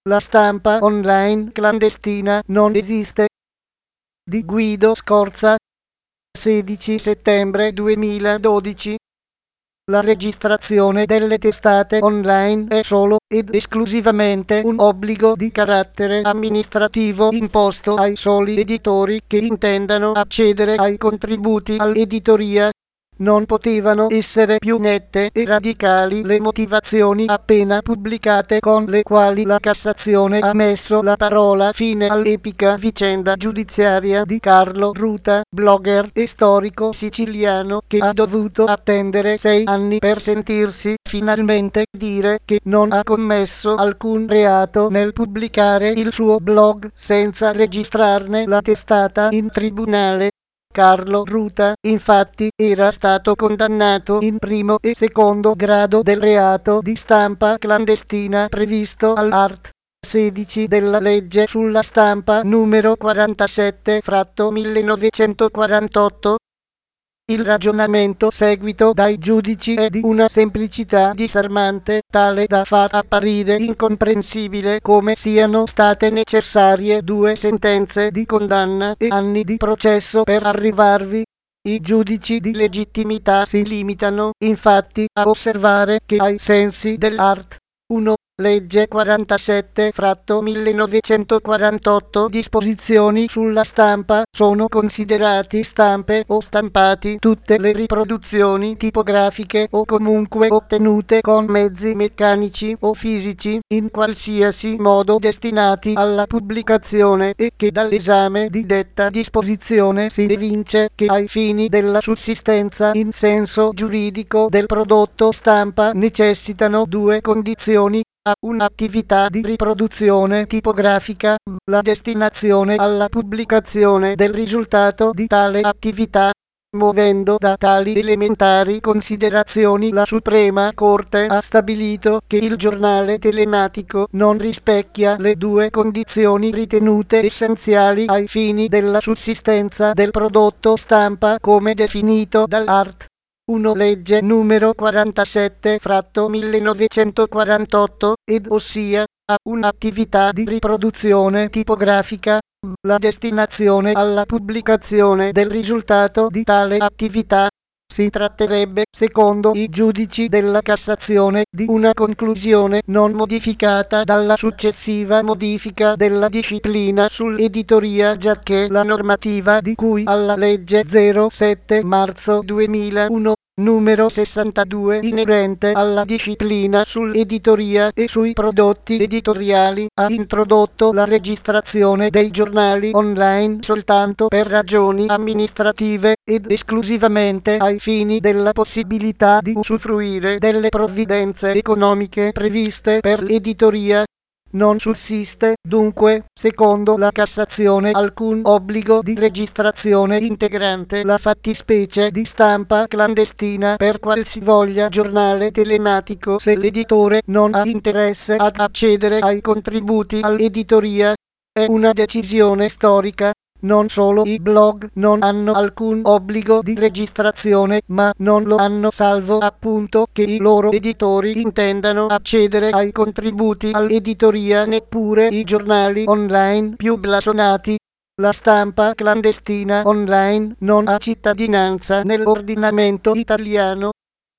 La stampa online clandestina non esiste. Di Guido Scorza, 16 settembre 2012. La registrazione delle testate online è solo ed esclusivamente un obbligo di carattere amministrativo imposto ai soli editori che intendano accedere ai contributi all'editoria. Non potevano essere più nette e radicali le motivazioni appena pubblicate con le quali la Cassazione ha messo la parola fine all'epica vicenda giudiziaria di Carlo Ruta, blogger e storico siciliano che ha dovuto attendere 6 anni per sentirsi finalmente dire che non ha commesso alcun reato nel pubblicare il suo blog senza registrarne la testata in tribunale. Carlo Ruta, infatti, era stato condannato in primo e secondo grado del reato di stampa clandestina previsto all'art. 16 della legge sulla stampa numero 47/1948. Il ragionamento seguito dai giudici è di una semplicità disarmante, tale da far apparire incomprensibile come siano state necessarie 2 sentenze di condanna e anni di processo per arrivarvi. I giudici di legittimità si limitano, infatti, a osservare che ai sensi dell'art. 1. Legge 47/1948 disposizioni sulla stampa sono considerati stampe o stampati tutte le riproduzioni tipografiche o comunque ottenute con mezzi meccanici o fisici in qualsiasi modo destinati alla pubblicazione e che dall'esame di detta disposizione si evince che ai fini della sussistenza in senso giuridico del prodotto stampa necessitano 2 condizioni. Un'attività di riproduzione tipografica, la destinazione alla pubblicazione del risultato di tale attività. Muovendo da tali elementari considerazioni, la Suprema Corte ha stabilito che il giornale telematico non rispecchia le 2 condizioni ritenute essenziali ai fini della sussistenza del prodotto stampa come definito dall'art. 1. Legge numero 47/1948, ed ossia, a un'attività di riproduzione tipografica, la destinazione alla pubblicazione del risultato di tale attività. Si tratterebbe, secondo i giudici della Cassazione, di una conclusione non modificata dalla successiva modifica della disciplina sull'editoria, giacché la normativa di cui alla legge 07 marzo 2001, numero 62, inerente alla disciplina sull'editoria e sui prodotti editoriali, ha introdotto la registrazione dei giornali online soltanto per ragioni amministrative ed esclusivamente ai fini della possibilità di usufruire delle provvidenze economiche previste per l'editoria. Non sussiste, dunque, secondo la Cassazione, alcun obbligo di registrazione integrante la fattispecie di stampa clandestina per qualsivoglia giornale telematico se l'editore non ha interesse ad accedere ai contributi all'editoria. È una decisione storica. Non solo i blog non hanno alcun obbligo di registrazione, ma non lo hanno salvo appunto che i loro editori intendano accedere ai contributi all'editoria, neppure i giornali online più blasonati. La stampa clandestina online non ha cittadinanza nell'ordinamento italiano.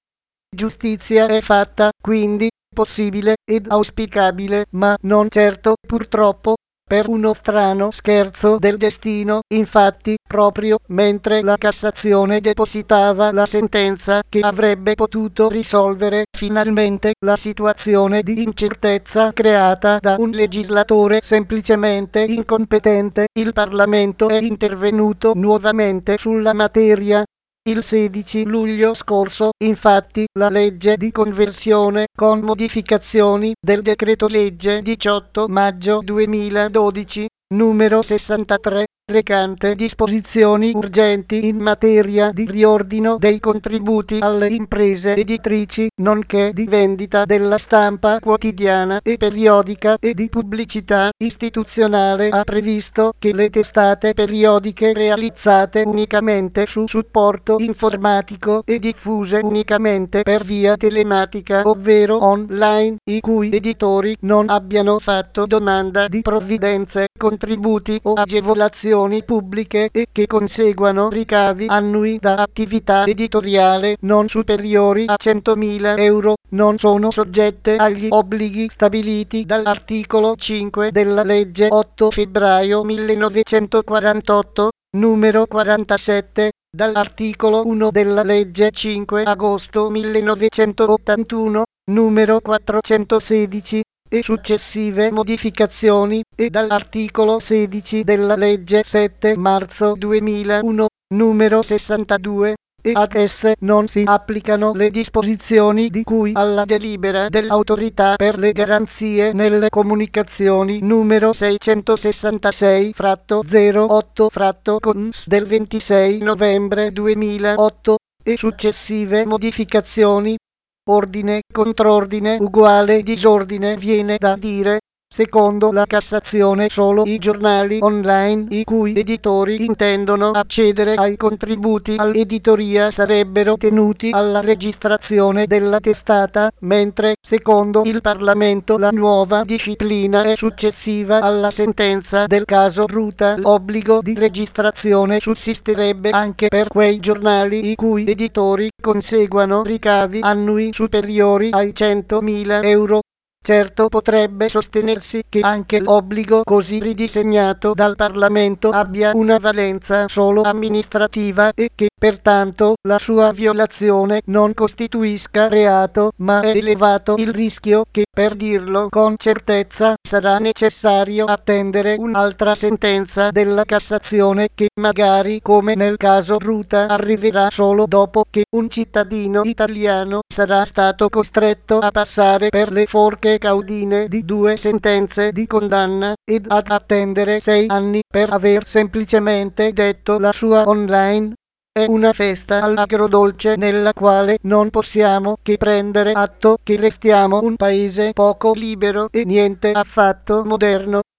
Giustizia è fatta, quindi, possibile ed auspicabile, ma non certo, purtroppo, per uno strano scherzo del destino. Infatti, proprio mentre la Cassazione depositava la sentenza che avrebbe potuto risolvere finalmente la situazione di incertezza creata da un legislatore semplicemente incompetente, il Parlamento è intervenuto nuovamente sulla materia. Il 16 luglio scorso, infatti, la legge di conversione, con modificazioni, del decreto-legge 18 maggio 2012, numero 63, recante disposizioni urgenti in materia di riordino dei contributi alle imprese editrici, nonché di vendita della stampa quotidiana e periodica e di pubblicità istituzionale, ha previsto che le testate periodiche realizzate unicamente su supporto informatico e diffuse unicamente per via telematica ovvero online, i cui editori non abbiano fatto domanda di provvidenze, contributi o agevolazioni pubbliche e che conseguano ricavi annui da attività editoriale non superiori a 100.000 euro, non sono soggette agli obblighi stabiliti dall'articolo 5 della legge 8 febbraio 1948, numero 47, dall'articolo 1 della legge 5 agosto 1981, numero 416, e successive modificazioni, e dall'articolo 16 della legge 7 marzo 2001, numero 62, e ad esse non si applicano le disposizioni di cui alla delibera dell'Autorità per le garanzie nelle comunicazioni numero 666/08/CONS del 26 novembre 2008, e successive modificazioni. Ordine, contrordine, uguale disordine. Viene da dire, secondo la Cassazione, solo i giornali online i cui editori intendono accedere ai contributi all'editoria sarebbero tenuti alla registrazione della testata, mentre, secondo il Parlamento, la nuova disciplina è successiva alla sentenza del caso Ruta. L'obbligo di registrazione sussisterebbe anche per quei giornali i cui editori conseguano ricavi annui superiori ai 100.000 euro. Certo, potrebbe sostenersi che anche l'obbligo così ridisegnato dal Parlamento abbia una valenza solo amministrativa e che, pertanto, la sua violazione non costituisca reato, ma è elevato il rischio che, per dirlo con certezza, sarà necessario attendere un'altra sentenza della Cassazione che magari, come nel caso Ruta, arriverà solo dopo che un cittadino italiano sarà stato costretto a passare per le forche caudine di 2 sentenze di condanna ed ad attendere 6 anni per aver semplicemente detto la sua online. È una festa all'agrodolce nella quale non possiamo che prendere atto che restiamo un paese poco libero e niente affatto moderno.